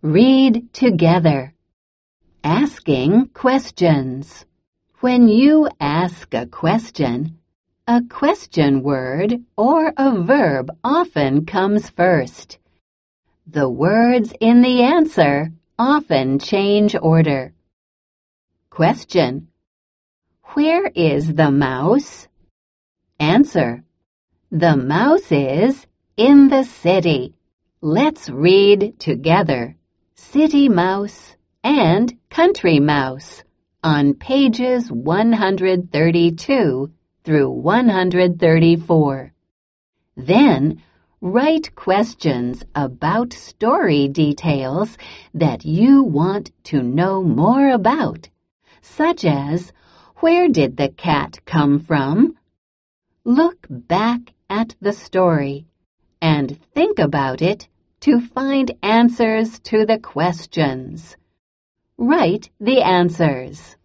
Read together. Asking questions. When you ask a question word or a verb often comes first. The words in the answer often change order. Question: where is the mouse? Answer: the mouse is in the city. Let's read together City Mouse and Country Mouse on pages 132 through 134. Then, write questions about story details that you want to know more about, such as, where did the cat come from? Look back at the story and think about it to find answers to the questions. Write the answers.